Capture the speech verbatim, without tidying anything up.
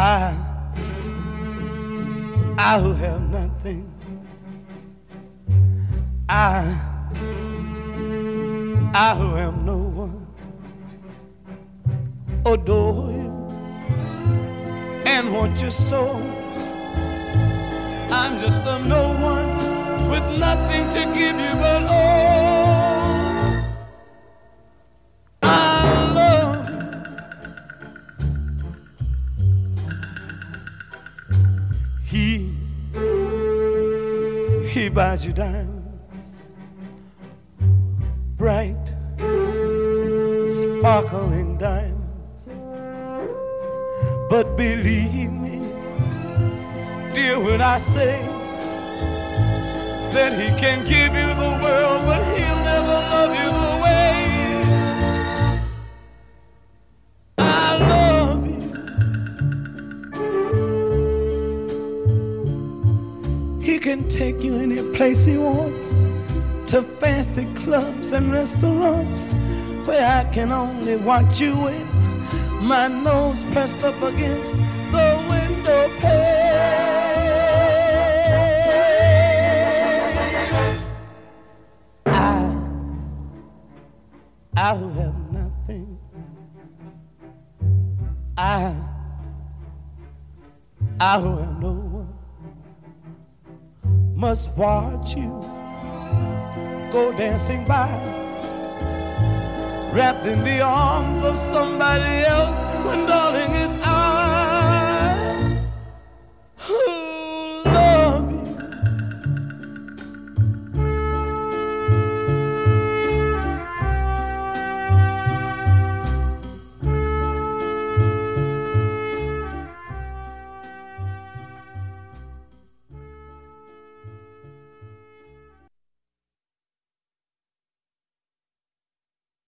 I, I who have nothing, I, I who am no one, adore you and want you so. I'm just a no one with nothing to give you but all. I love you. He, he buys you diamonds, bright, sparkling diamonds. But believe me, dear, when I say that he can give you the world, but he'll never love you the way I love you. He can take you any place he wants, to fancy clubs and restaurants, where I can only watch you with my nose pressed up against the window pane. I, I who have nothing, I, I who have no one, must watch you go dancing by, wrapped in the arms of somebody else, when darling is